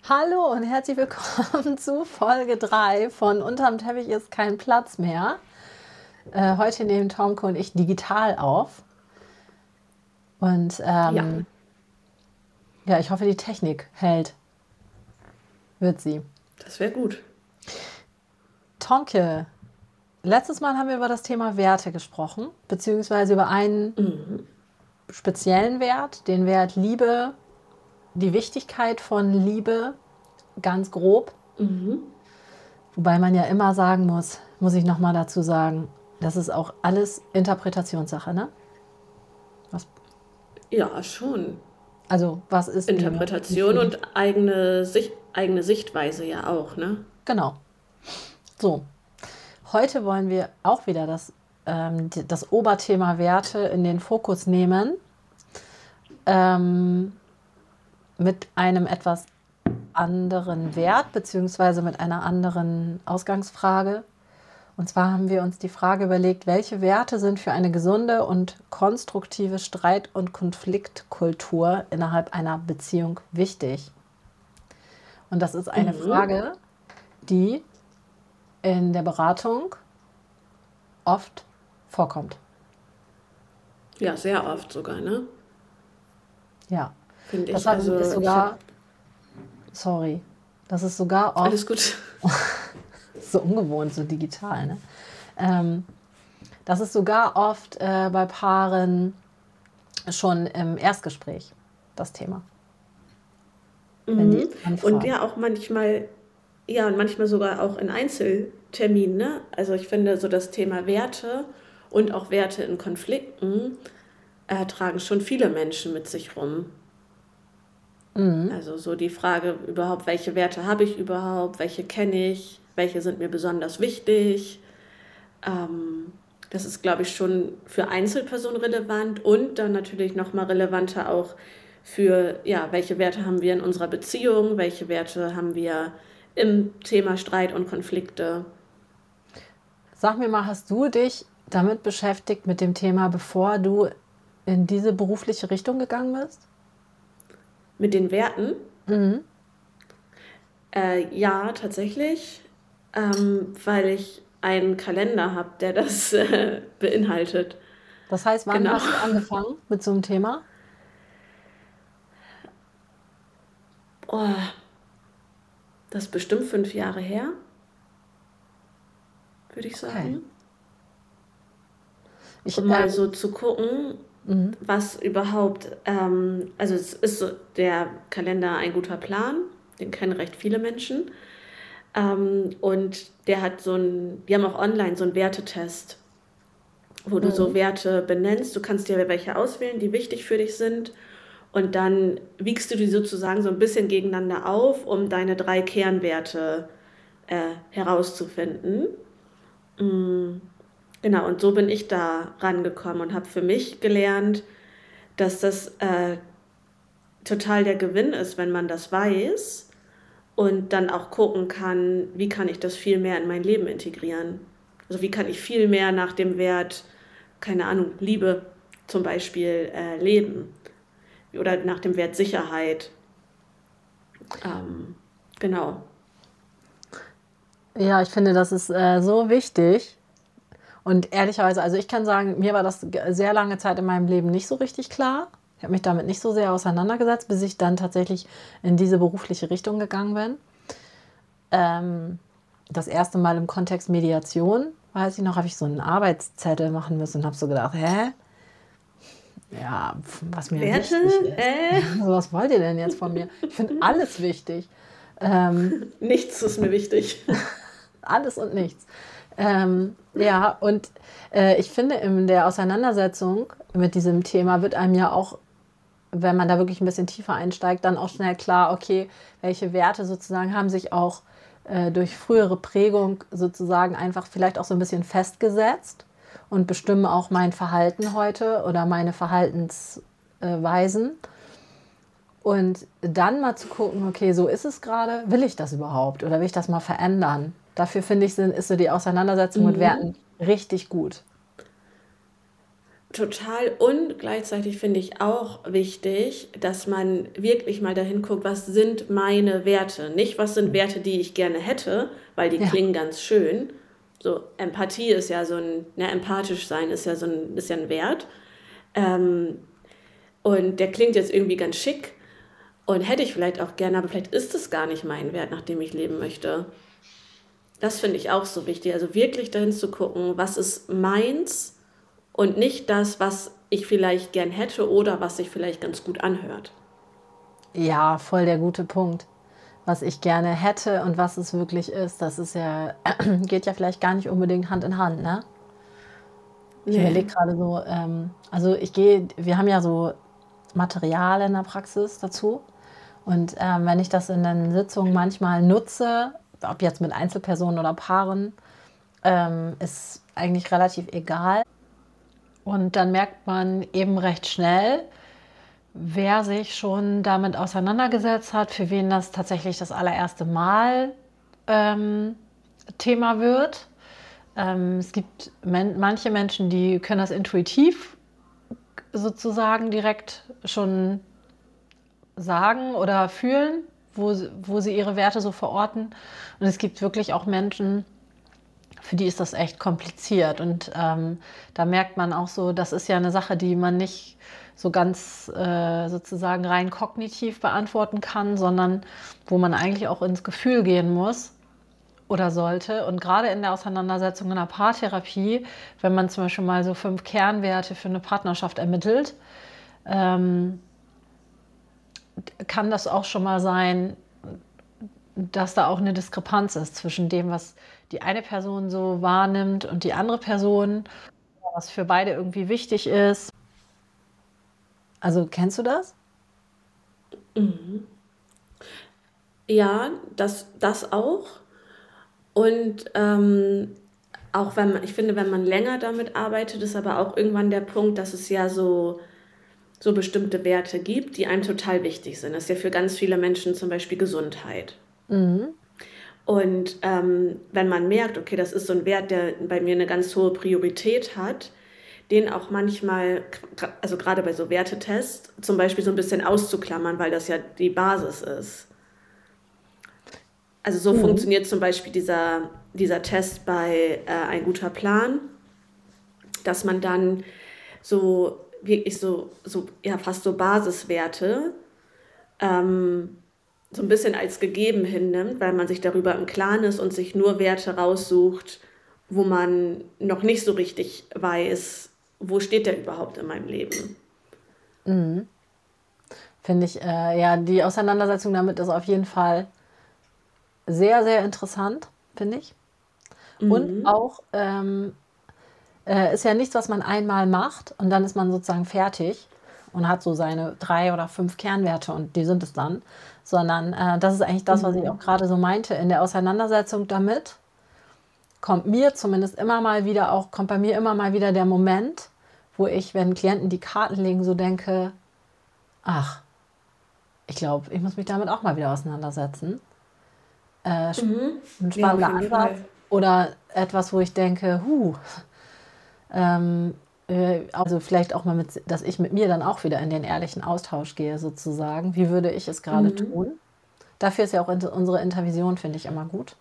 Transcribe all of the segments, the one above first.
Hallo und herzlich willkommen zu Folge 3 von Unterm Teppich ist kein Platz mehr. Heute nehmen Tomke und ich digital auf. Und Ja, ja, ich hoffe, die Technik hält. Wird sie. das wäre gut. Tomke, letztes Mal haben wir über das Thema Werte gesprochen, beziehungsweise über einen Mhm. speziellen Wert, den Wert Liebe, die Wichtigkeit von Liebe, ganz grob. Mhm. Wobei man ja immer sagen muss ich nochmal dazu sagen, das ist auch alles Interpretationssache, ne? Was, Ja, schon. was ist Liebe? Wie Interpretation fühle ich? und eigene Sichtweise ja auch, ne? Genau. So, heute wollen wir auch wieder das Oberthema Werte in den Fokus nehmen, ähm, mit einem etwas anderen Wert, beziehungsweise mit einer anderen Ausgangsfrage. Und zwar haben wir uns die Frage überlegt, welche Werte sind für eine gesunde und konstruktive Streit- und Konfliktkultur innerhalb einer Beziehung wichtig? Und das ist eine Mhm. Frage, die in der Beratung oft vorkommt. Ja, sehr oft sogar, ne? Ja. Finde ich. Deshalb ist Also ich habe sogar, sorry, das ist sogar oft alles gut. so ungewohnt, so digital, ne? Ähm, Das ist sogar oft bei Paaren schon im Erstgespräch das Thema, wenn die Mhm. Und anfragen. ja, auch manchmal, ja, und manchmal sogar auch in Einzelterminen, ne? Also ich finde so das Thema Werte und auch Werte in Konflikten tragen schon viele Menschen mit sich rum. Mhm. Also so die Frage überhaupt, welche Werte habe ich überhaupt, welche kenne ich, welche sind mir besonders wichtig. Ähm, Das ist, glaube ich, schon für Einzelpersonen relevant und dann natürlich nochmal relevanter auch für, ja, welche Werte haben wir in unserer Beziehung, welche Werte haben wir im Thema Streit und Konflikte. Sag mir mal, hast du dich damit beschäftigt mit dem Thema, bevor du in diese berufliche Richtung gegangen bist? Mit den Werten, Mhm. ja, tatsächlich, weil ich einen Kalender habe, der das beinhaltet. Das heißt, wann Genau. hast du angefangen mit so einem Thema? Oh, das ist bestimmt 5 Jahre her, würde ich Okay. sagen. Ich, Um mal so zu gucken, mhm. was überhaupt, also es ist so der Kalender ein guter Plan, den kennen recht viele Menschen. Und der hat die haben auch online so einen Wertetest, wo du so Mhm. Werte benennst. Du kannst dir welche auswählen, die wichtig für dich sind. Und dann wiegst du die sozusagen so ein bisschen gegeneinander auf, um deine 3 Kernwerte herauszufinden. Mm, genau, und so bin ich da rangekommen und habe für mich gelernt, dass das total der Gewinn ist, wenn man das weiß und dann auch gucken kann, wie kann ich das viel mehr in mein Leben integrieren. Also wie kann ich viel mehr nach dem Wert, keine Ahnung, Liebe zum Beispiel leben oder nach dem Wert Sicherheit. Ähm, genau. Ja, ich finde, das ist so wichtig. Und ehrlicherweise, also ich kann sagen, mir war das sehr lange Zeit in meinem Leben nicht so richtig klar. Ich habe mich damit nicht so sehr auseinandergesetzt, bis ich dann tatsächlich in diese berufliche Richtung gegangen bin. Ähm, Das erste Mal im Kontext Mediation, weiß ich noch, habe ich so einen Arbeitszettel machen müssen und habe so gedacht, hä? Ja, was mir Werte? wichtig ist. Also, was wollt ihr denn jetzt von mir? Ich finde alles wichtig. Ähm, Nichts ist mir wichtig. Alles und nichts. Ja, und ich finde, in der Auseinandersetzung mit diesem Thema wird einem ja auch, wenn man da wirklich ein bisschen tiefer einsteigt, dann auch schnell klar, okay, welche Werte sozusagen haben sich auch durch frühere Prägung sozusagen einfach vielleicht auch so ein bisschen festgesetzt und bestimmen auch mein Verhalten heute oder meine Verhaltensweisen. Und dann mal zu gucken, okay, so ist es gerade, will ich das überhaupt oder will ich das mal verändern? Dafür finde ich, ist so die Auseinandersetzung mit Mhm. Werten richtig gut. Total, und gleichzeitig finde ich auch wichtig, dass man wirklich mal dahin guckt, was sind meine Werte? Nicht, was sind Werte, die ich gerne hätte, weil die Ja, klingen ganz schön. So, Empathie ist ja so ein, ne, empathisch sein ist ja ein Wert. Ähm, und der klingt jetzt irgendwie ganz schick und hätte ich vielleicht auch gerne, aber vielleicht ist es gar nicht mein Wert, nach dem ich leben möchte. Das finde ich auch so wichtig. Also wirklich dahin zu gucken, was ist meins und nicht das, was ich vielleicht gern hätte oder was sich vielleicht ganz gut anhört. ja, voll der gute Punkt. Was ich gerne hätte und was es wirklich ist, das ist ja, geht ja vielleicht gar nicht unbedingt Hand in Hand, ne? Ich Nee. überlege gerade so, also wir haben ja so Material in der Praxis dazu. Und wenn ich das in den Sitzungen manchmal nutze, ob jetzt mit Einzelpersonen oder Paaren, ist eigentlich relativ egal. Und dann merkt man eben recht schnell, wer sich schon damit auseinandergesetzt hat, für wen das tatsächlich das allererste Mal ähm, Thema wird. Es gibt manche Menschen, die können das intuitiv sozusagen direkt schon sagen oder fühlen, wo sie ihre Werte so verorten. Und es gibt wirklich auch Menschen, für die ist das echt kompliziert. Und da merkt man auch so, das ist ja eine Sache, die man nicht so ganz sozusagen rein kognitiv beantworten kann, sondern wo man eigentlich auch ins Gefühl gehen muss oder sollte. Und gerade in der Auseinandersetzung in der Paartherapie, wenn man zum Beispiel mal so 5 Kernwerte für eine Partnerschaft ermittelt, ähm, kann das auch schon mal sein, dass da auch eine Diskrepanz ist zwischen dem, was die eine Person so wahrnimmt und die andere Person, was für beide irgendwie wichtig ist. Also kennst du das? Ja, das auch. Und auch wenn man, ich finde, wenn man länger damit arbeitet, ist aber auch irgendwann der Punkt, dass es ja so bestimmte Werte gibt, die einem total wichtig sind. Das ist ja für ganz viele Menschen zum Beispiel Gesundheit. Mhm. Und wenn man merkt, okay, das ist so ein Wert, der bei mir eine ganz hohe Priorität hat, den auch manchmal, also gerade bei so Wertetests, zum Beispiel so ein bisschen auszuklammern, weil das ja die Basis ist. Also so Mhm. funktioniert zum Beispiel dieser Test bei Ein guter Plan, dass man dann so wirklich so ja, fast so Basiswerte ähm, so ein bisschen als gegeben hinnimmt, weil man sich darüber im Klaren ist und sich nur Werte raussucht, wo man noch nicht so richtig weiß, wo steht der überhaupt in meinem Leben. Finde ich, ja, die Auseinandersetzung damit ist auf jeden Fall sehr, sehr interessant, finde ich. Und Mhm. auch ist ja nichts, was man einmal macht und dann ist man sozusagen fertig und hat so seine 3 oder 5 Kernwerte und die sind es dann, sondern das ist eigentlich das, was ich auch Mhm. gerade so meinte. In der Auseinandersetzung damit kommt bei mir immer mal wieder der Moment, wo ich, wenn Klienten die Karten legen, so denke, ach, ich glaube, ich muss mich damit auch mal wieder auseinandersetzen. Mhm. Ein Ja, auf spannender jeden Ansatz Fall. oder etwas, wo ich denke, also vielleicht auch mal dass ich mit mir dann auch wieder in den ehrlichen Austausch gehe, sozusagen. Wie würde ich es gerade Mhm. tun? Dafür ist ja auch unsere Intervision, finde ich, immer gut.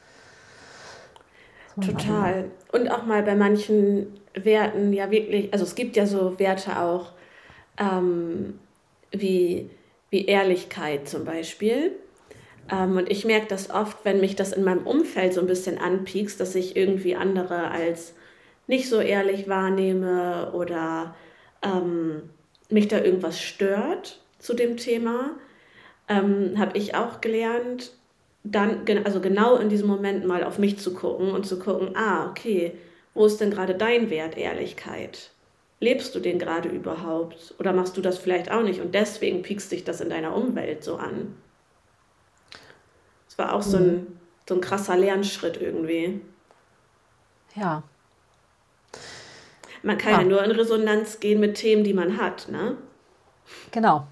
So, warte mal. Total. Und auch mal bei manchen Werten ja wirklich, also es gibt ja so Werte auch, ähm, wie, wie Ehrlichkeit zum Beispiel. Und ich merke das oft, wenn mich das in meinem Umfeld so ein bisschen anpiekst, dass ich irgendwie andere als nicht so ehrlich wahrnehme oder ähm, mich da irgendwas stört zu dem Thema, habe ich auch gelernt, dann, also genau in diesem Moment mal auf mich zu gucken und zu gucken, ah, okay, wo ist denn gerade dein Wert, Ehrlichkeit? Lebst du den gerade überhaupt? Oder machst du das vielleicht auch nicht und deswegen piekst dich das in deiner Umwelt so an? Das war auch Mhm. so ein krasser Lernschritt irgendwie. Ja, Man kann ja ja, nur in Resonanz gehen mit Themen, die man hat, ne? genau.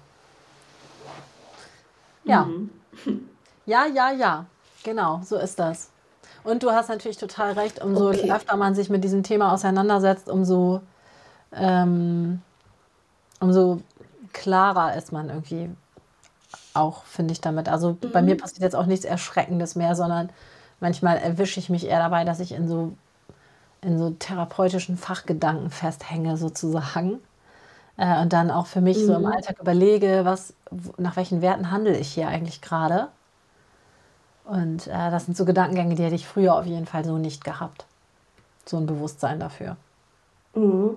Ja, Mhm. ja, ja, ja. Genau, so ist das. Und du hast natürlich total recht, umso Okay. öfter man sich mit diesem Thema auseinandersetzt, umso ähm, umso klarer ist man irgendwie auch, finde ich damit. Also bei mir Mhm. passiert jetzt auch nichts Erschreckendes mehr, sondern manchmal erwische ich mich eher dabei, dass ich in so therapeutischen Fachgedanken festhänge sozusagen. Und dann auch für mich so im Mhm. Alltag überlege, nach welchen Werten handle ich hier eigentlich gerade. Und das sind so Gedankengänge, die hätte ich früher auf jeden Fall so nicht gehabt. So ein Bewusstsein dafür. Mhm.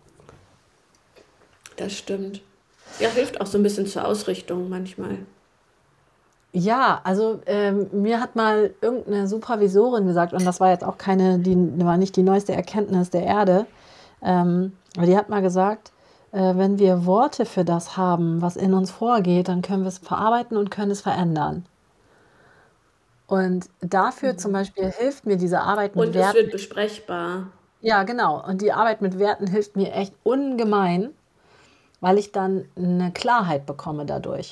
Das stimmt. Ja, hilft auch so ein bisschen zur Ausrichtung manchmal. Ja, also mir hat mal irgendeine Supervisorin gesagt, und das war jetzt auch war nicht die neueste Erkenntnis der Erde, aber die hat mal gesagt, wenn wir Worte für das haben, was in uns vorgeht, dann können wir es verarbeiten und können es verändern. Und dafür zum Beispiel hilft mir diese Arbeit mit Und es Werten. wird besprechbar. Ja, genau. Und die Arbeit mit Werten hilft mir echt ungemein, weil ich dann eine Klarheit bekomme dadurch.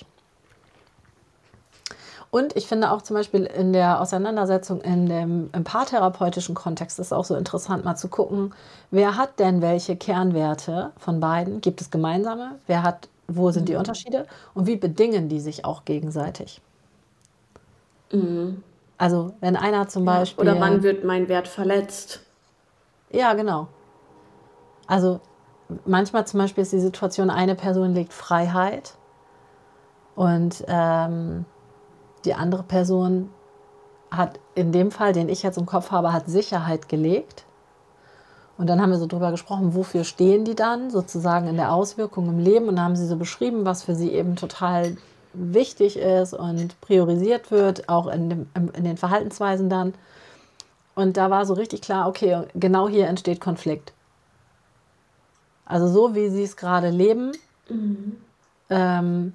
Und ich finde auch zum Beispiel in der Auseinandersetzung im paartherapeutischen Kontext ist es auch so interessant, mal zu gucken, wer hat denn welche Kernwerte von beiden? Gibt es gemeinsame? Wo sind die Unterschiede? Und wie bedingen die sich auch gegenseitig? Mhm. Also wenn einer zum Ja. Oder Beispiel, wann wird mein Wert verletzt? ja genau, also manchmal zum Beispiel ist die Situation, eine Person legt Freiheit und die andere Person hat in dem Fall, den ich jetzt im Kopf habe, hat Sicherheit gelegt. Und dann haben wir so drüber gesprochen, wofür stehen die dann sozusagen in der Auswirkung im Leben. Und dann haben sie so beschrieben, was für sie eben total wichtig ist und priorisiert wird, auch in den Verhaltensweisen dann. Und da war so richtig klar, okay, genau hier entsteht Konflikt. Also so wie sie es gerade leben, Mhm. ähm,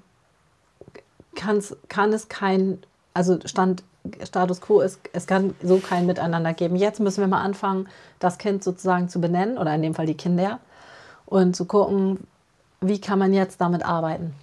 kann es also Status quo ist, es kann so kein Miteinander geben. Jetzt müssen wir mal anfangen, das Kind sozusagen zu benennen, oder in dem Fall die Kinder, und zu gucken, wie kann man jetzt damit arbeiten.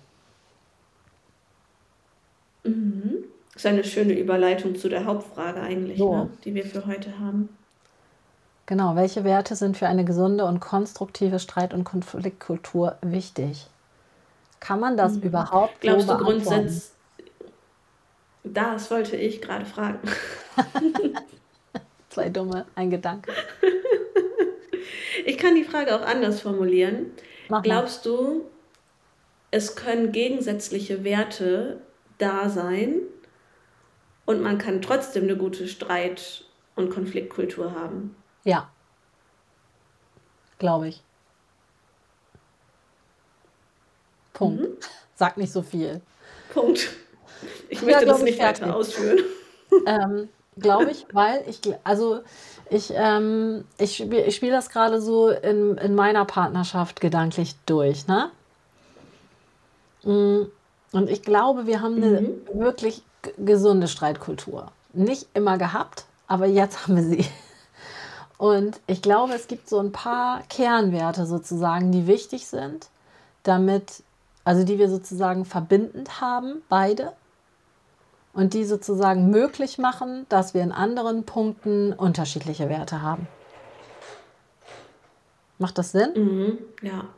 Mhm. Das ist eine schöne Überleitung zu der Hauptfrage eigentlich, So, ne, die wir für heute haben. genau. Welche Werte sind für eine gesunde und konstruktive Streit- und Konfliktkultur wichtig? Kann man das Mhm. überhaupt so Glaubst du beantworten? grundsätzlich, das wollte ich gerade fragen. Zwei Dumme, ein Gedanke. Ich kann die Frage auch anders formulieren. Mach mal. Glaubst du, es können gegensätzliche Werte da sein und man kann trotzdem eine gute Streit- und Konfliktkultur haben? Ja, glaube ich. Punkt. Mhm. Sag nicht so viel. Punkt. Ich Ja, möchte das glaube ich, nicht weiter fertig. ausführen. Glaube ich, weil ich spiele das gerade so in meiner Partnerschaft gedanklich durch, ne? Mm, Und ich glaube, wir haben eine Mhm. wirklich gesunde Streitkultur. Nicht immer gehabt, aber jetzt haben wir sie. Und ich glaube, es gibt so ein paar Kernwerte sozusagen, die wichtig sind, damit, also die wir sozusagen verbindend haben, beide, und die sozusagen möglich machen, dass wir in anderen Punkten unterschiedliche Werte haben. Macht das Sinn? Mhm. Ja,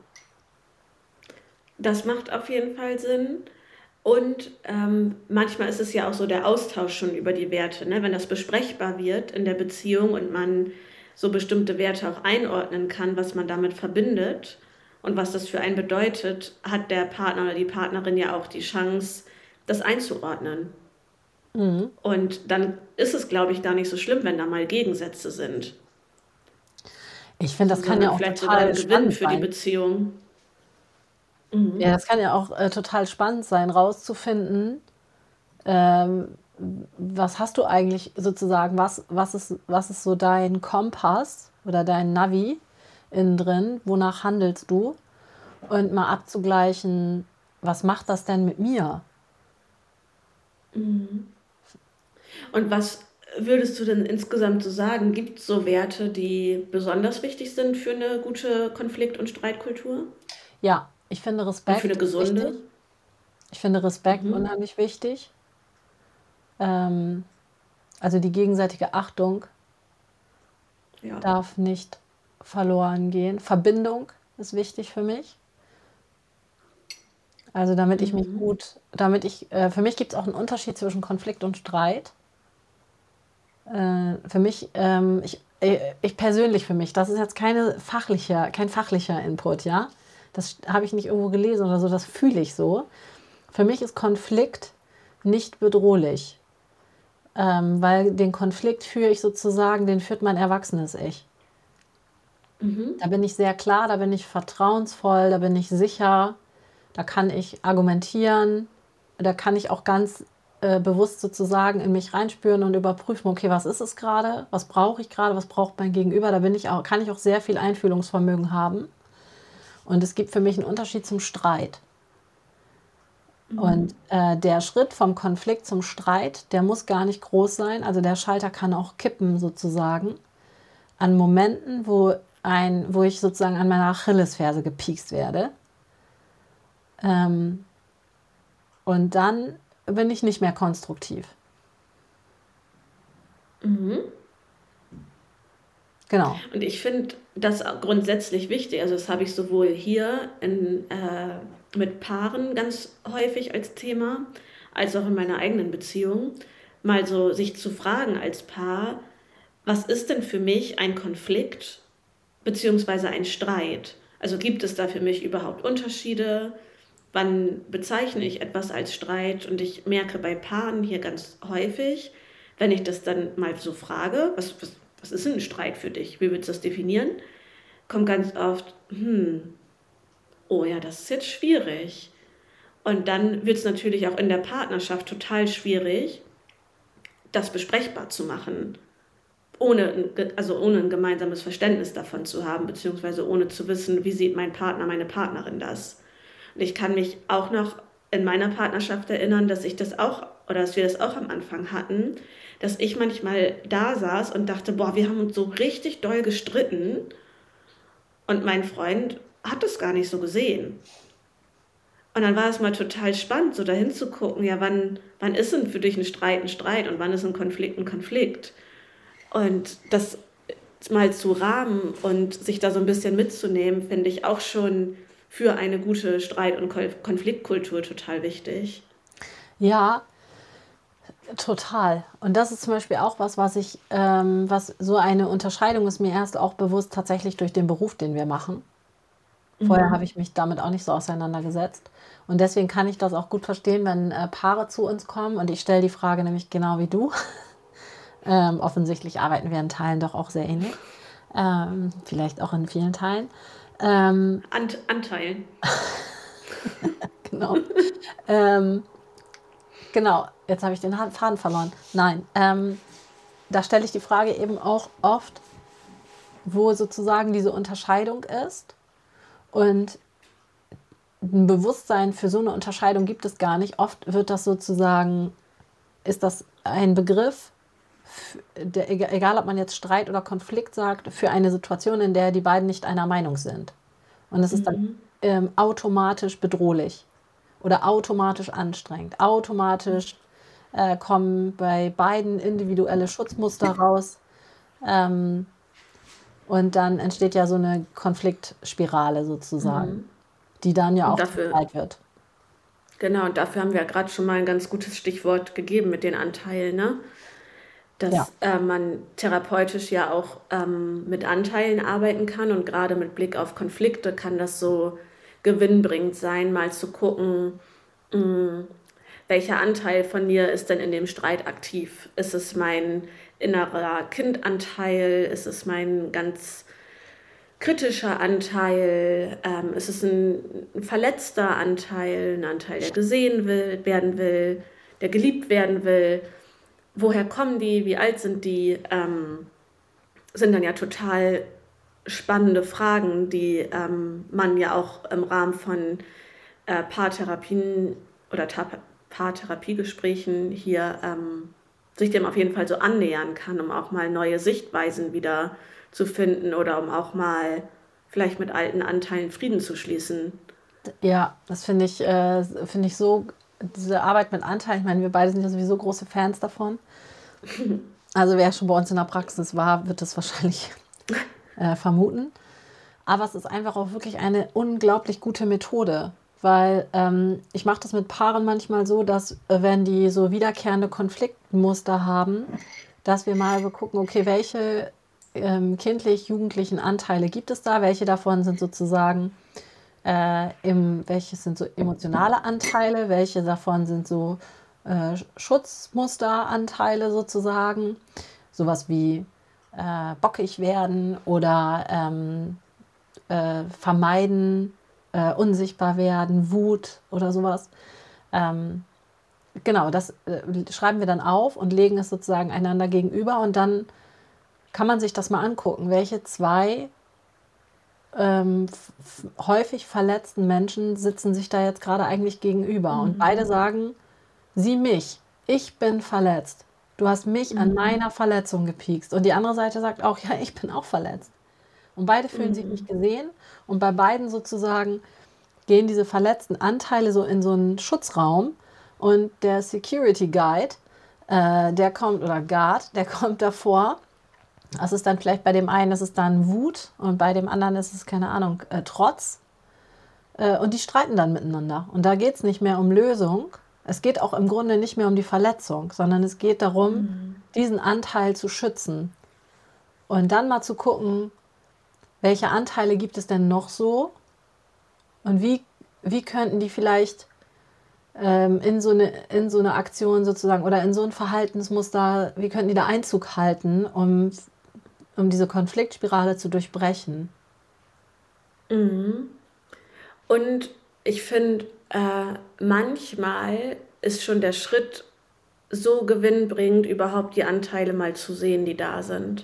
das macht auf jeden Fall Sinn. Und manchmal ist es ja auch so der Austausch schon über die Werte, ne? Wenn das besprechbar wird in der Beziehung und man so bestimmte Werte auch einordnen kann, was man damit verbindet und was das für einen bedeutet, hat der Partner oder die Partnerin ja auch die Chance, das einzuordnen. Mhm. Und dann ist es, glaube ich, gar nicht so schlimm, wenn da mal Gegensätze sind, Ich finde, das kann ja sondern auch vielleicht sogar total ein Gewinn spannend für die sein. Beziehung. Ja, Mhm. das kann ja auch total spannend sein, rauszufinden, ähm, was hast du eigentlich sozusagen, was ist so dein Kompass oder dein Navi innen drin, wonach handelst du? Und mal abzugleichen, was macht das denn mit mir? Mhm. Und was würdest du denn insgesamt so sagen? Gibt es so Werte, die besonders wichtig sind für eine gute Konflikt- und Streitkultur? Ja, ich finde Und für eine Respekt wichtig. gesunde? Ich finde Respekt Mhm. unheimlich wichtig. Ähm, also die gegenseitige Achtung Ja. darf nicht verloren gehen. Verbindung ist wichtig für mich. Also damit ich mich Mhm. gut, für mich gibt es auch einen Unterschied zwischen Konflikt und Streit. Für mich, ich persönlich für mich, das ist jetzt kein fachlicher Input, ja. Das habe ich nicht irgendwo gelesen oder so, das fühle ich so. Für mich ist Konflikt nicht bedrohlich, weil den Konflikt den führt mein erwachsenes Ich. Mhm. Da bin ich sehr klar, da bin ich vertrauensvoll, da bin ich sicher, da kann ich argumentieren, da kann ich auch ganz bewusst sozusagen in mich reinspüren und überprüfen, okay, was ist es gerade, was brauche ich gerade, was braucht mein Gegenüber, kann ich auch sehr viel Einfühlungsvermögen haben. Und es gibt für mich einen Unterschied zum Streit. Und Mhm. der Schritt vom Konflikt zum Streit, der muss gar nicht groß sein. Also der Schalter kann auch kippen sozusagen an Momenten, wo ich sozusagen an meiner Achillesferse gepiekst werde. Ähm, und dann bin ich nicht mehr konstruktiv. Mhm. Genau. Und ich finde das auch grundsätzlich wichtig. Also das habe ich sowohl hier mit Paaren ganz häufig als Thema, als auch in meiner eigenen Beziehung. Mal so sich zu fragen als Paar, was ist denn für mich ein Konflikt beziehungsweise ein Streit? Also gibt es da für mich überhaupt Unterschiede? Wann bezeichne ich etwas als Streit? Und ich merke bei Paaren hier ganz häufig, wenn ich das dann mal so frage, was ist denn ein Streit für dich? Wie würdest du das definieren? Kommt ganz oft, oh ja, das ist jetzt schwierig. Und dann wird es natürlich auch in der Partnerschaft total schwierig, das besprechbar zu machen, ohne ein gemeinsames Verständnis davon zu haben, beziehungsweise ohne zu wissen, wie sieht mein Partner, meine Partnerin das. Und ich kann mich auch noch in meiner Partnerschaft erinnern, dass wir das auch am Anfang hatten, dass ich manchmal da saß und dachte, boah, wir haben uns so richtig doll gestritten und mein Freund hat es gar nicht so gesehen. Und dann war es mal total spannend, so dahin zu gucken, ja, wann ist denn für dich ein Streit und wann ist ein Konflikt ein Konflikt? Und das mal zu rahmen und sich da so ein bisschen mitzunehmen, finde ich auch schon für eine gute Streit- und Konfliktkultur total wichtig. Ja, total. Und das ist zum Beispiel auch was so eine Unterscheidung ist mir erst auch bewusst tatsächlich durch den Beruf, den wir machen. Vorher habe Mhm. ich mich damit auch nicht so auseinandergesetzt. Und deswegen kann ich das auch gut verstehen, wenn Paare zu uns kommen. Und ich stelle die Frage nämlich genau wie du. Offensichtlich arbeiten wir in Teilen doch auch sehr ähnlich. Vielleicht auch in vielen Teilen. Ähm, Anteilen. genau. Ähm, genau, jetzt habe ich den Faden verloren. Nein, da stelle ich die Frage eben auch oft, wo sozusagen diese Unterscheidung ist. Und ein Bewusstsein für so eine Unterscheidung gibt es gar nicht. Oft ist das ein Begriff, egal ob man jetzt Streit oder Konflikt sagt, für eine Situation, in der die beiden nicht einer Meinung sind. Und es ist dann Mhm. automatisch bedrohlich oder automatisch anstrengend. Automatisch kommen bei beiden individuelle Schutzmuster raus. Ähm, und dann entsteht ja so eine Konfliktspirale sozusagen, Mhm. die dann ja Und auch zum dafür, Streit wird. genau, und dafür haben wir ja gerade schon mal ein ganz gutes Stichwort gegeben mit den Anteilen, ne? Ja, Dass man therapeutisch ja auch mit Anteilen arbeiten kann und gerade mit Blick auf Konflikte kann das so gewinnbringend sein, mal zu gucken, mh, welcher Anteil von mir ist denn in dem Streit aktiv? Ist es mein innerer Kindanteil? Ist es mein ganz kritischer Anteil? Ist es ein verletzter Anteil, ein Anteil, der werden will, der geliebt werden will? Woher kommen die? Wie alt sind die? Sind dann ja total spannende Fragen, die man ja auch im Rahmen von Paartherapien oder Paartherapiegesprächen hier sich dem auf jeden Fall so annähern kann, um auch mal neue Sichtweisen wieder zu finden oder um auch mal vielleicht mit alten Anteilen Frieden zu schließen. ja, das finde ich so, diese Arbeit mit Anteilen, ich meine, wir beide sind ja sowieso große Fans davon. Also wer schon bei uns in der Praxis war, wird das wahrscheinlich vermuten. Aber es ist einfach auch wirklich eine unglaublich gute Methode, weil ich mache das mit Paaren manchmal so, dass wenn die so wiederkehrende Konfliktmuster haben, dass wir mal so gucken, okay, welche kindlich-jugendlichen Anteile gibt es da, welche davon sind sozusagen, welche sind so emotionale Anteile, welche davon sind so Schutzmusteranteile sozusagen, sowas wie bockig werden oder vermeiden, unsichtbar werden, Wut oder sowas. Ähm, genau, das schreiben wir dann auf und legen es sozusagen einander gegenüber und dann kann man sich das mal angucken, welche zwei häufig verletzten Menschen sitzen sich da jetzt gerade eigentlich gegenüber. Und beide sagen, sieh mich, ich bin verletzt. Du hast mich an meiner Verletzung gepiekst. Und die andere Seite sagt auch, ja, ich bin auch verletzt. Und beide fühlen sich nicht gesehen. Und bei beiden sozusagen gehen diese verletzten Anteile so in so einen Schutzraum. Und der Security Guide, der kommt, oder Guard, der kommt davor. Das ist dann vielleicht bei dem einen, das ist dann Wut und bei dem anderen ist es, keine Ahnung, Trotz. Und die streiten dann miteinander. Und da geht es nicht mehr um Lösung. Es geht auch im Grunde nicht mehr um die Verletzung, sondern es geht darum, diesen Anteil zu schützen. Und dann mal zu gucken, welche Anteile gibt es denn noch so und wie könnten die vielleicht in so eine Aktion sozusagen oder in so ein Verhaltensmuster, wie könnten die da Einzug halten, um diese Konfliktspirale zu durchbrechen. Und ich finde, manchmal ist schon der Schritt so gewinnbringend, überhaupt die Anteile mal zu sehen, die da sind.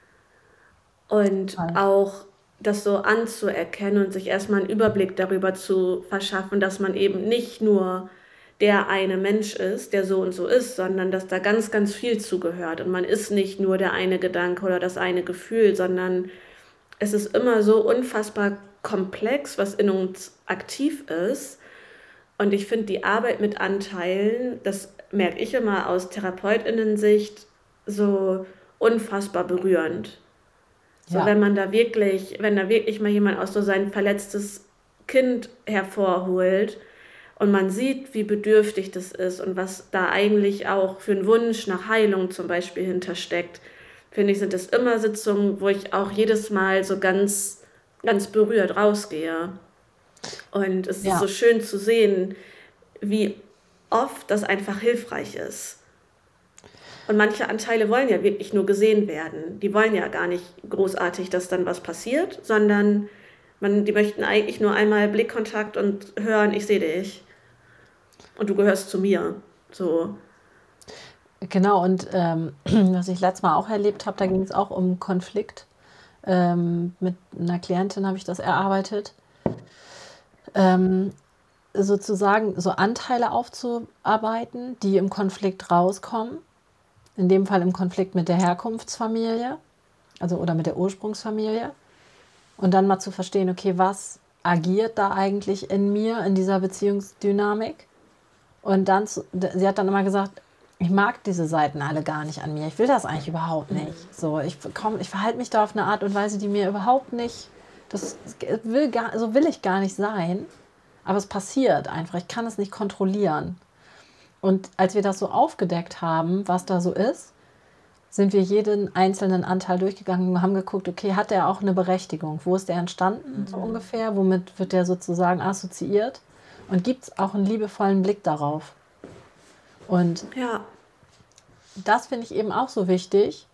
Und auch das so anzuerkennen und sich erstmal einen Überblick darüber zu verschaffen, dass man eben nicht nur der eine Mensch ist, der so und so ist, sondern dass da ganz, ganz viel zugehört. Und man ist nicht nur der eine Gedanke oder das eine Gefühl, sondern es ist immer so unfassbar komplex, was in uns aktiv ist. Und ich finde die Arbeit mit Anteilen, das merke ich immer aus TherapeutInnen-Sicht, so unfassbar berührend. So, Ja, wenn da wirklich mal jemand aus so sein verletztes Kind hervorholt und man sieht, wie bedürftig das ist und was da eigentlich auch für einen Wunsch nach Heilung zum Beispiel hintersteckt, finde ich, sind das immer Sitzungen, wo ich auch jedes Mal so ganz, ganz berührt rausgehe. Und es ist so ja, schön zu sehen, wie oft das einfach hilfreich ist. Und manche Anteile wollen ja wirklich nur gesehen werden. Die wollen ja gar nicht großartig, dass dann was passiert, sondern die möchten eigentlich nur einmal Blickkontakt und hören, ich sehe dich und du gehörst zu mir. So. genau. Und was ich letztes Mal auch erlebt habe, da ging es auch um Konflikt. Mit einer Klientin habe ich das erarbeitet. Ähm, sozusagen so Anteile aufzuarbeiten, die im Konflikt rauskommen. In dem Fall im Konflikt mit der Herkunftsfamilie, also oder mit der Ursprungsfamilie. Und dann mal zu verstehen, okay, was agiert da eigentlich in mir, in dieser Beziehungsdynamik? Und dann, sie hat dann immer gesagt, ich mag diese Seiten alle gar nicht an mir. Ich will das eigentlich überhaupt nicht. So, ich verhalte mich da auf eine Art und Weise, die mir überhaupt nicht, so will ich gar nicht sein. Aber es passiert einfach. Ich kann es nicht kontrollieren. Und als wir das so aufgedeckt haben, was da so ist, sind wir jeden einzelnen Anteil durchgegangen und haben geguckt, okay, hat der auch eine Berechtigung? Wo ist der entstanden, so ungefähr? Womit wird der sozusagen assoziiert? Und gibt es auch einen liebevollen Blick darauf? Und Ja, das finde ich eben auch so wichtig,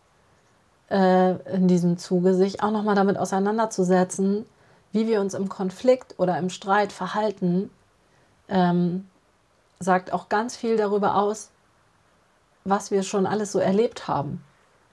in diesem Zuge, sich auch nochmal damit auseinanderzusetzen, wie wir uns im Konflikt oder im Streit verhalten, ähm, sagt auch ganz viel darüber aus, was wir schon alles so erlebt haben.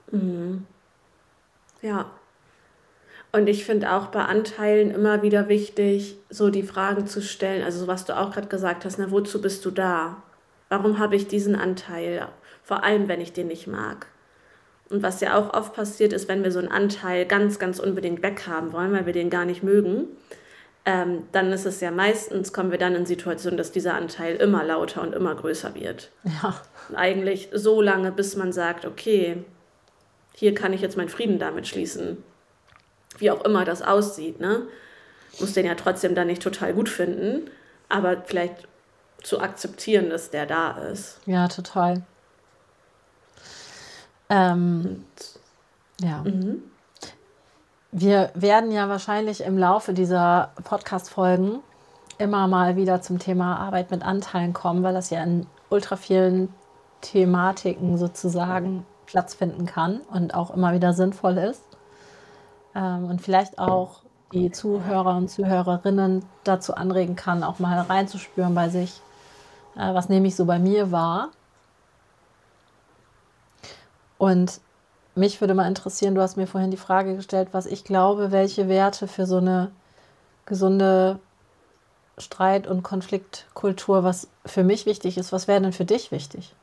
ja. Und ich finde auch bei Anteilen immer wieder wichtig, so die Fragen zu stellen, also so was du auch gerade gesagt hast, na, wozu bist du da? Warum habe ich diesen Anteil? Vor allem, wenn ich den nicht mag. Und was ja auch oft passiert ist, wenn wir so einen Anteil ganz, ganz unbedingt weghaben wollen, weil wir den gar nicht mögen, dann ist es ja meistens, kommen wir dann in Situationen, dass dieser Anteil immer lauter und immer größer wird. Ja, Und eigentlich so lange, bis man sagt, okay, hier kann ich jetzt meinen Frieden damit schließen. wie auch immer das aussieht, ne? Muss den ja trotzdem dann nicht total gut finden, aber vielleicht zu akzeptieren, dass der da ist. Ja, total. Ähm, Und, ja. Wir werden ja wahrscheinlich im Laufe dieser Podcast-Folgen immer mal wieder zum Thema Arbeit mit Anteilen kommen, weil das ja in ultra vielen Thematiken sozusagen Platz finden kann und auch immer wieder sinnvoll ist. Und vielleicht auch die Zuhörer und Zuhörerinnen dazu anregen kann, auch mal reinzuspüren bei sich, was nehme ich so bei mir wahr. Und mich würde mal interessieren, du hast mir vorhin die Frage gestellt, was ich glaube, welche Werte für so eine gesunde Streit- und Konfliktkultur, was für mich wichtig ist. Was wäre denn für dich wichtig?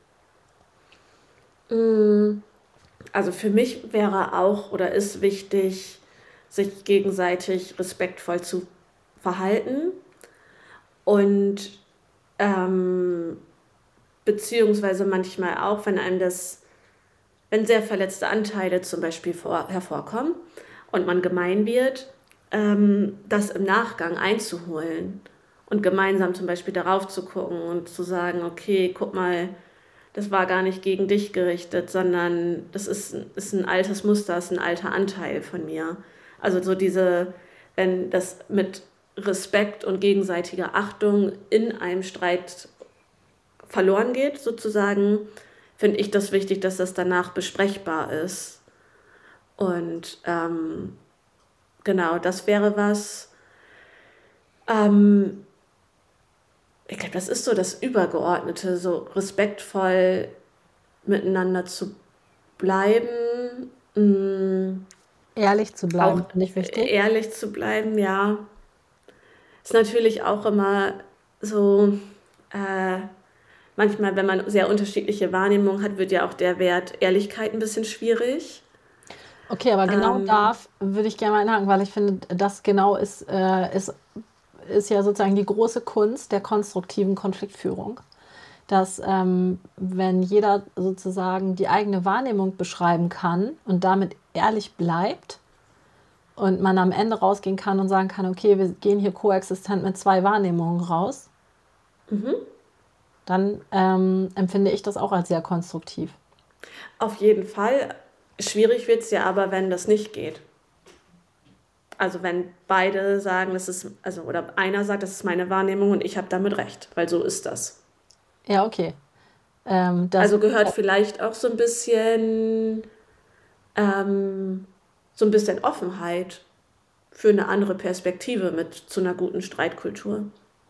also für mich wäre auch oder ist wichtig, sich gegenseitig respektvoll zu verhalten und beziehungsweise manchmal auch, wenn sehr verletzte Anteile zum Beispiel hervorkommen und man gemein wird, das im Nachgang einzuholen und gemeinsam zum Beispiel darauf zu gucken und zu sagen, okay, guck mal, das war gar nicht gegen dich gerichtet, sondern das ist ein altes Muster, ist ein alter Anteil von mir. Also so wenn das mit Respekt und gegenseitiger Achtung in einem Streit verloren geht, sozusagen, finde ich das wichtig, dass das danach besprechbar ist. Und genau, das wäre was. Ich glaube, das ist so das Übergeordnete, so respektvoll miteinander zu bleiben, Ehrlich zu bleiben, auch finde ich wichtig. ehrlich zu bleiben, ja. Ist natürlich auch immer so, äh, manchmal, wenn man sehr unterschiedliche Wahrnehmungen hat, wird ja auch der Wert Ehrlichkeit ein bisschen schwierig. Okay, aber genau Ähm, da würde ich gerne mal einhaken, weil ich finde, das genau ist ja sozusagen die große Kunst der konstruktiven Konfliktführung. Dass wenn jeder sozusagen die eigene Wahrnehmung beschreiben kann und damit ehrlich bleibt und man am Ende rausgehen kann und sagen kann, okay, wir gehen hier koexistent mit zwei Wahrnehmungen raus, dann empfinde ich das auch als sehr konstruktiv. auf jeden Fall. Schwierig wird es ja aber, wenn das nicht geht. Also wenn beide sagen, oder einer sagt, das ist meine Wahrnehmung und ich habe damit recht, weil so ist das. Ja, okay. Das, Also gehört vielleicht auch so ein bisschen Offenheit für eine andere Perspektive mit zu einer guten Streitkultur.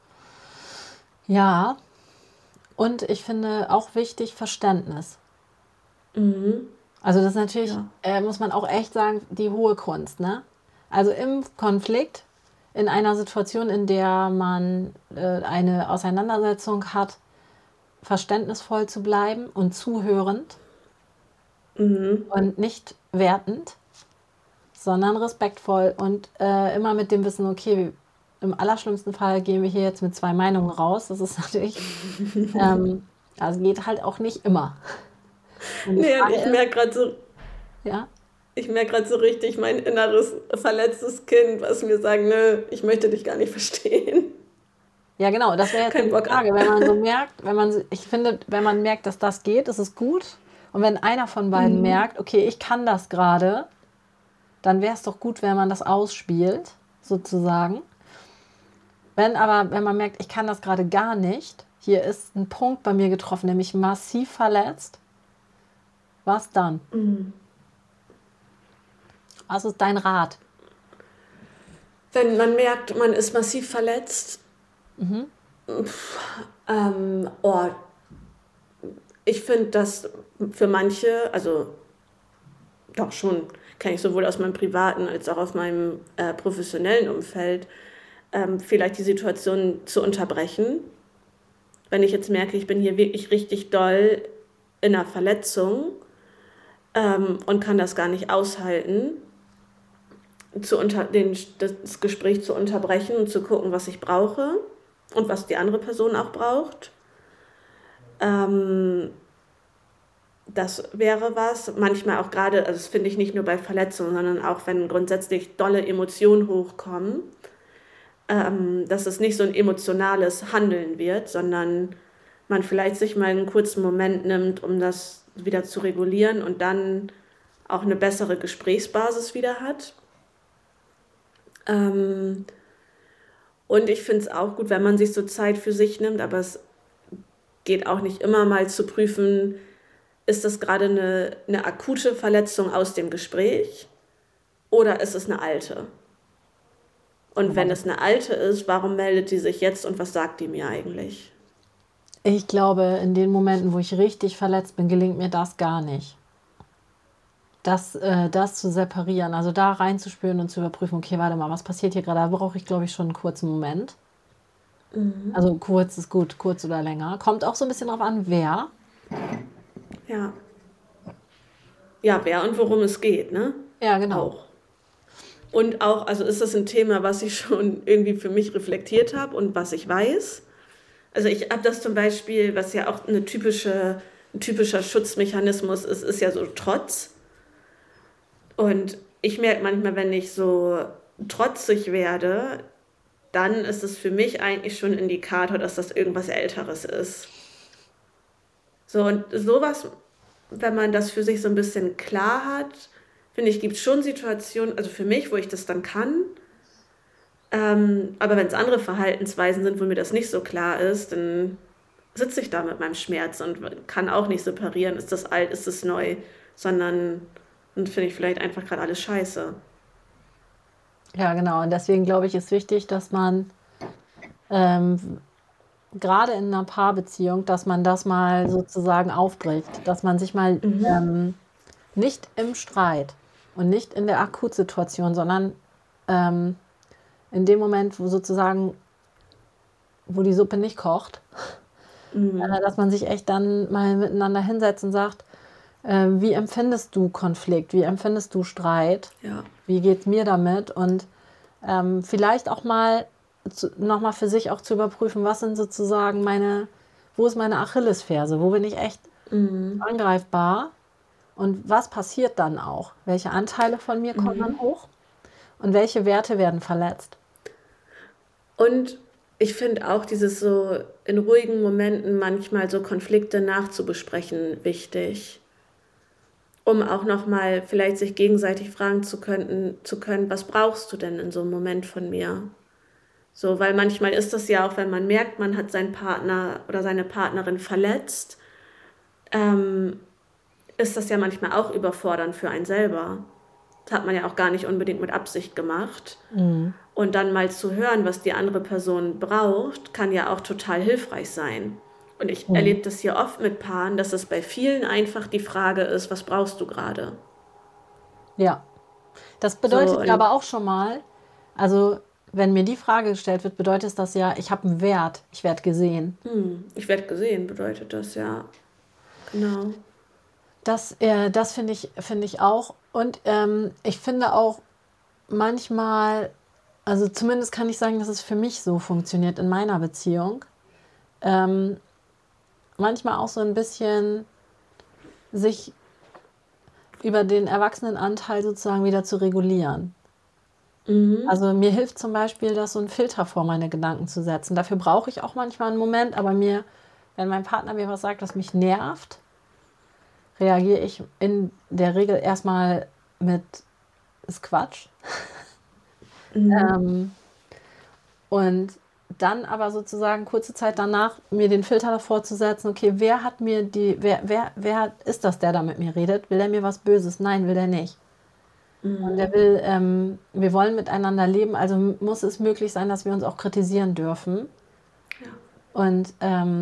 ja, und ich finde auch wichtig Verständnis. Also das ist natürlich, Ja. muss man auch echt sagen, die hohe Kunst, ne? Also im Konflikt, in einer Situation, in der man eine Auseinandersetzung hat, verständnisvoll zu bleiben und zuhörend und nicht wertend, sondern respektvoll und immer mit dem Wissen, okay, im allerschlimmsten Fall gehen wir hier jetzt mit zwei Meinungen raus. Das ist natürlich, also geht halt auch nicht immer. Und die Nee, und Frage ist, ja, ich merke gerade so richtig mein inneres verletztes Kind, was mir sagt, nö, ich möchte dich gar nicht verstehen. ja, genau, das wäre jetzt Kein nämlich die Bock. Frage. Wenn man so merkt, ich finde, wenn man merkt, dass das geht, ist es gut. Und wenn einer von beiden merkt, okay, ich kann das gerade, dann wäre es doch gut, wenn man das ausspielt, sozusagen. Wenn man merkt, ich kann das gerade gar nicht, hier ist ein Punkt bei mir getroffen, der mich massiv verletzt, was dann? Was ist dein Rat? Wenn man merkt, man ist massiv verletzt, oh, ich finde das für manche, also doch schon, kenne ich sowohl aus meinem privaten als auch aus meinem professionellen Umfeld, vielleicht die Situation zu unterbrechen. Wenn ich jetzt merke, ich bin hier wirklich richtig doll in einer Verletzung und kann das gar nicht aushalten, das Gespräch zu unterbrechen und zu gucken, was ich brauche und was die andere Person auch braucht. Das wäre was. Manchmal auch gerade, also das finde ich nicht nur bei Verletzungen, sondern auch wenn grundsätzlich dolle Emotionen hochkommen, dass es nicht so ein emotionales Handeln wird, sondern man vielleicht sich mal einen kurzen Moment nimmt, um das wieder zu regulieren und dann auch eine bessere Gesprächsbasis wieder hat. Ähm, und ich finde es auch gut, wenn man sich so Zeit für sich nimmt, aber es geht auch nicht immer mal zu prüfen, ist das gerade eine akute Verletzung aus dem Gespräch oder ist es eine alte? Und Ja, wenn es eine alte ist, warum meldet die sich jetzt und was sagt die mir eigentlich? ich glaube, in den Momenten, wo ich richtig verletzt bin, gelingt mir das gar nicht. Das zu separieren, also da reinzuspüren und zu überprüfen, okay, warte mal, was passiert hier gerade? Da brauche ich, glaube ich, schon einen kurzen Moment. Also kurz ist gut, kurz oder länger. Kommt auch so ein bisschen drauf an, wer. Ja. Ja, wer und worum es geht, ne? Ja, genau. Auch. Und auch, also ist das ein Thema, was ich schon irgendwie für mich reflektiert habe und was ich weiß. Also ich habe das zum Beispiel, was ja auch ein typischer Schutzmechanismus ist ja so Trotz. Und ich merke manchmal, wenn ich so trotzig werde, dann ist es für mich eigentlich schon ein Indikator, dass das irgendwas Älteres ist. So, und sowas, wenn man das für sich so ein bisschen klar hat, finde ich, gibt es schon Situationen, also für mich, wo ich das dann kann. Aber wenn es andere Verhaltensweisen sind, wo mir das nicht so klar ist, dann sitze ich da mit meinem Schmerz und kann auch nicht separieren, ist das alt, ist das neu, sondern dann finde ich vielleicht einfach gerade alles scheiße. Ja, genau. Und deswegen glaube ich, ist wichtig, dass man ähm, gerade in einer Paarbeziehung, dass man das mal sozusagen aufbricht, dass man sich mal nicht im Streit und nicht in der Akutsituation, sondern ähm, in dem Moment, wo sozusagen, wo die Suppe nicht kocht, dass man sich echt dann mal miteinander hinsetzt und sagt, wie empfindest du Konflikt, wie empfindest du Streit, Ja. wie geht es mir damit und vielleicht auch mal nochmal für sich auch zu überprüfen, was sind sozusagen wo ist meine Achillesferse, wo bin ich echt angreifbar und was passiert dann auch? Welche Anteile von mir kommen dann hoch und welche Werte werden verletzt? Und ich finde auch dieses so in ruhigen Momenten manchmal so Konflikte nachzubesprechen wichtig, um auch nochmal vielleicht sich gegenseitig fragen zu können, was brauchst du denn in so einem Moment von mir? So, weil manchmal ist das ja auch, wenn man merkt, man hat seinen Partner oder seine Partnerin verletzt, ähm, ist das ja manchmal auch überfordernd für einen selber. Das hat man ja auch gar nicht unbedingt mit Absicht gemacht. Und dann mal zu hören, was die andere Person braucht, kann ja auch total hilfreich sein. Und ich erlebe das hier oft mit Paaren, dass es bei vielen einfach die Frage ist, was brauchst du gerade? Ja, das So, bedeutet ja aber auch schon mal, also wenn mir die Frage gestellt wird, bedeutet das ja, ich habe einen Wert, ich werde gesehen. ich werde gesehen, bedeutet das ja. Genau. Das finde ich auch. Und ich finde auch manchmal, also zumindest kann ich sagen, dass es für mich so funktioniert in meiner Beziehung, ähm, manchmal auch so ein bisschen sich über den Erwachsenenanteil sozusagen wieder zu regulieren. Also mir hilft zum Beispiel, das so einen Filter vor meine Gedanken zu setzen. Dafür brauche ich auch manchmal einen Moment, aber wenn mein Partner mir was sagt, was mich nervt, reagiere ich in der Regel erstmal mit ist Quatsch. Ähm, und dann aber sozusagen kurze Zeit danach mir den Filter davor zu setzen, okay, wer ist das, der da mit mir redet? Will er mir was Böses? Nein, will er nicht. Und wir wollen miteinander leben, also muss es möglich sein, dass wir uns auch kritisieren dürfen. Ja. Und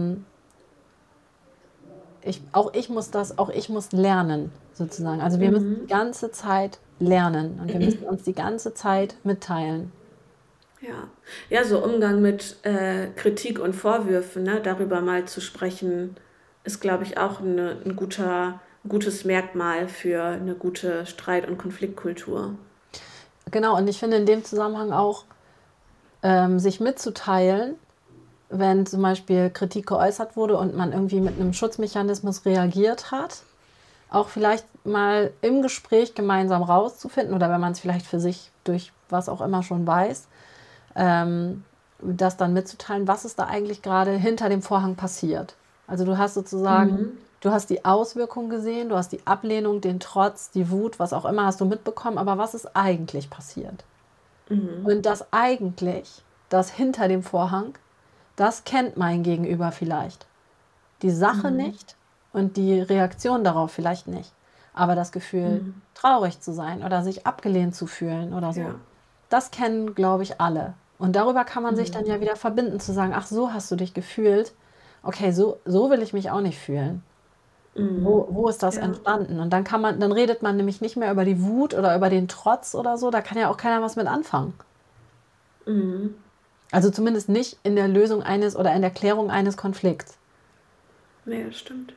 auch ich muss lernen, sozusagen. Also wir müssen die ganze Zeit lernen und wir müssen uns die ganze Zeit mitteilen. Ja. Ja, so Umgang mit Kritik und Vorwürfen, ne, darüber mal zu sprechen, ist, glaube ich, auch ein gutes Merkmal für eine gute Streit- und Konfliktkultur. Genau, und ich finde in dem Zusammenhang auch, sich mitzuteilen, wenn zum Beispiel Kritik geäußert wurde und man irgendwie mit einem Schutzmechanismus reagiert hat, auch vielleicht mal im Gespräch gemeinsam rauszufinden oder wenn man es vielleicht für sich durch was auch immer schon weiß, das dann mitzuteilen, was ist da eigentlich gerade hinter dem Vorhang passiert. Also du hast sozusagen, Mhm. du hast die Auswirkung gesehen, du hast die Ablehnung, den Trotz, die Wut, was auch immer hast du mitbekommen, aber was ist eigentlich passiert? Mhm. Und das eigentlich, das hinter dem Vorhang, das kennt mein Gegenüber vielleicht. Die Sache Mhm. nicht und die Reaktion darauf vielleicht nicht. Aber das Gefühl, Mhm. traurig zu sein oder sich abgelehnt zu fühlen oder so, Ja. das kennen, glaube ich, alle. Und darüber kann man sich dann Mhm. ja wieder verbinden, zu sagen, ach, so hast du dich gefühlt. Okay, so will ich mich auch nicht fühlen. Mhm. Wo ist das Ja. entstanden? Und dann redet man nämlich nicht mehr über die Wut oder über den Trotz oder so. Da kann ja auch keiner was mit anfangen. Mhm. Also zumindest nicht in der Lösung eines oder in der Klärung eines Konflikts. Nee, das stimmt.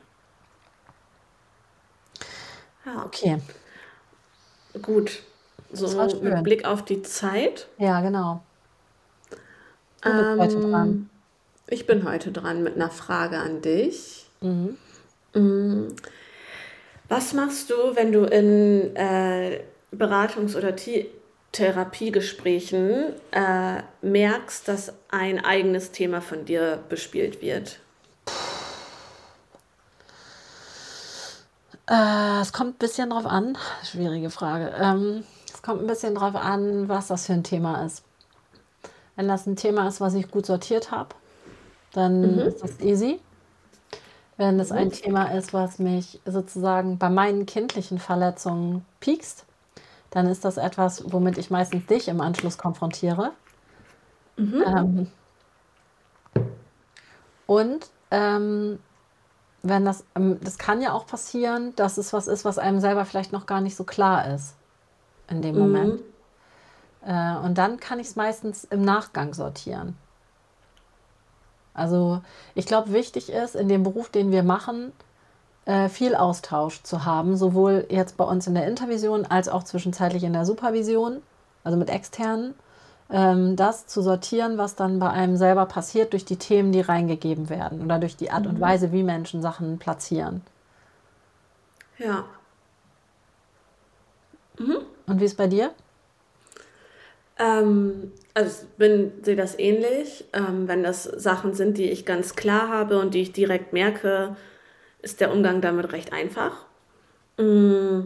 Ja, Okay, gut. das war So mit schön. Blick auf die Zeit. Ja, genau. Du bist heute dran. Ähm, Ich bin heute dran mit einer Frage an dich. Mhm. Mm, Was machst du, wenn du in Beratungs- oder Therapiegesprächen merkst, dass ein eigenes Thema von dir bespielt wird? Es kommt ein bisschen drauf an. Schwierige Frage. Es kommt ein bisschen drauf an, was das für ein Thema ist. Wenn das ein Thema ist, was ich gut sortiert habe, dann Mhm. ist das easy. Wenn es Mhm. ein Thema ist, was mich sozusagen bei meinen kindlichen Verletzungen piekst, dann ist das etwas, womit ich meistens dich im Anschluss konfrontiere. Mhm. Ähm, und wenn das kann ja auch passieren, dass es was ist, was einem selber vielleicht noch gar nicht so klar ist in dem Moment. Mhm. Und dann kann ich es meistens im Nachgang sortieren. Also ich glaube, wichtig ist in dem Beruf, den wir machen, viel Austausch zu haben, sowohl jetzt bei uns in der Intervision als auch zwischenzeitlich in der Supervision, also mit externen, das zu sortieren, was dann bei einem selber passiert durch die Themen, die reingegeben werden oder durch die Art und Mhm. Weise, wie Menschen Sachen platzieren. Ja. Mhm. Und wie ist bei dir? Also sehe das ähnlich. Wenn das Sachen sind, die ich ganz klar habe und die ich direkt merke, ist der Umgang damit recht einfach. Mm,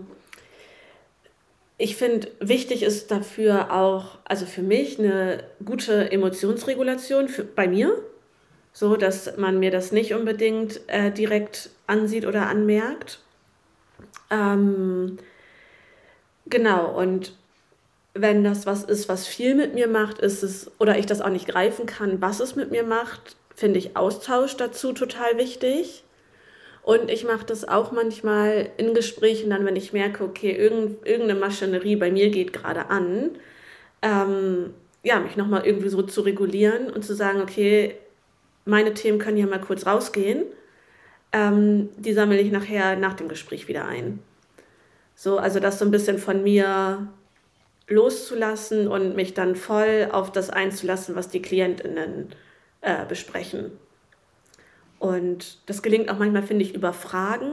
Ich finde, wichtig ist dafür auch, also für mich, eine gute Emotionsregulation bei mir, so dass man mir das nicht unbedingt direkt ansieht oder anmerkt. Ähm, genau, und wenn das was ist, was viel mit mir macht, ist es, oder ich das auch nicht greifen kann, was es mit mir macht, finde ich Austausch dazu total wichtig. Und ich mache das auch manchmal in Gesprächen dann, wenn ich merke, okay, irgendeine Maschinerie bei mir geht gerade an, ja, mich nochmal irgendwie so zu regulieren und zu sagen, okay, meine Themen können hier mal kurz rausgehen, die sammle ich nachher nach dem Gespräch wieder ein. So, also das so ein bisschen von mir loszulassen und mich dann voll auf das einzulassen, was die KlientInnen besprechen. Und das gelingt auch manchmal, finde ich, über Fragen.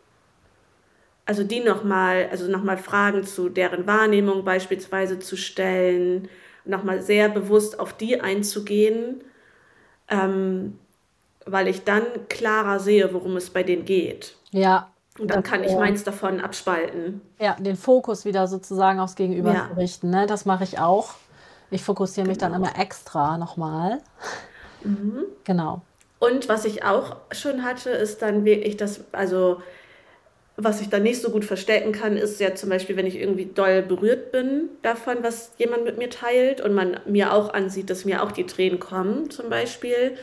Also die nochmal, also nochmal Fragen zu deren Wahrnehmung beispielsweise zu stellen, nochmal sehr bewusst auf die einzugehen, ähm, weil ich dann klarer sehe, worum es bei denen geht. Ja, Und dann kann ich meins davon abspalten. ja, den Fokus wieder sozusagen aufs Gegenüber zu Ja, richten. Ne? Das mache ich auch. Ich fokussiere mich dann genau. immer extra nochmal. Mhm. Genau. Und was ich auch schon hatte, ist dann wirklich das, also was ich dann nicht so gut verstecken kann, ist ja zum Beispiel, wenn ich irgendwie doll berührt bin davon, was jemand mit mir teilt und man mir auch ansieht, dass mir auch die Tränen kommen zum Beispiel,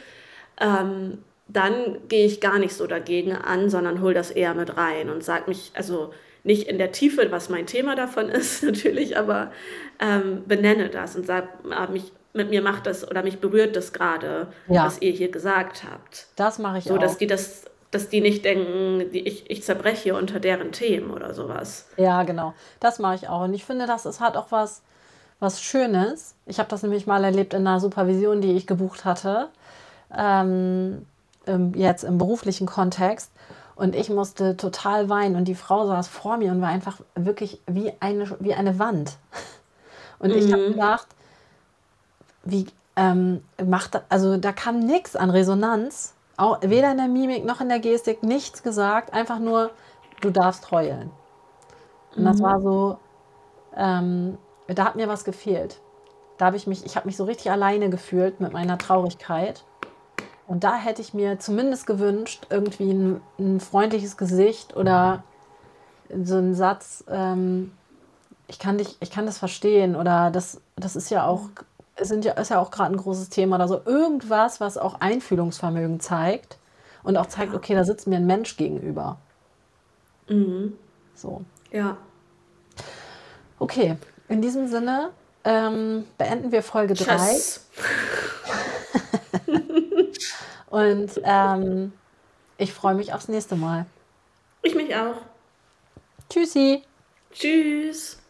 dann gehe ich gar nicht so dagegen an, sondern hole das eher mit rein und sage mich, also nicht in der Tiefe, was mein Thema davon ist natürlich, aber benenne das und sage, mit mir macht das oder mich berührt das gerade, Ja, was ihr hier gesagt habt. das mache ich So, auch. dass die nicht denken, ich zerbreche hier unter deren Themen oder sowas. Ja, genau. Das mache ich auch. Und ich finde, das hat auch was Schönes. Ich habe das nämlich mal erlebt in einer Supervision, die ich gebucht hatte, jetzt im beruflichen Kontext. Und ich musste total weinen und die Frau saß vor mir und war einfach wirklich wie eine Wand. Und ich habe Mhm. gedacht, wie also da kam nichts an Resonanz, auch, weder in der Mimik noch in der Gestik, nichts gesagt, einfach nur, du darfst heulen. Und das war Mhm. so, da hat mir was gefehlt. Ich habe mich so richtig alleine gefühlt mit meiner Traurigkeit. Und da hätte ich mir zumindest gewünscht, irgendwie ein freundliches Gesicht oder so ein Satz, ich kann das verstehen oder das ist ja auch, ist ja auch gerade ein großes Thema oder so. Irgendwas, was auch Einfühlungsvermögen zeigt und auch zeigt, Ja. okay, da sitzt mir ein Mensch gegenüber. Mhm. So. Ja. Okay, in diesem Sinne beenden wir Folge 3 Tschüss. und ich freue mich aufs nächste Mal. Ich mich auch. Tschüssi! Tschüss.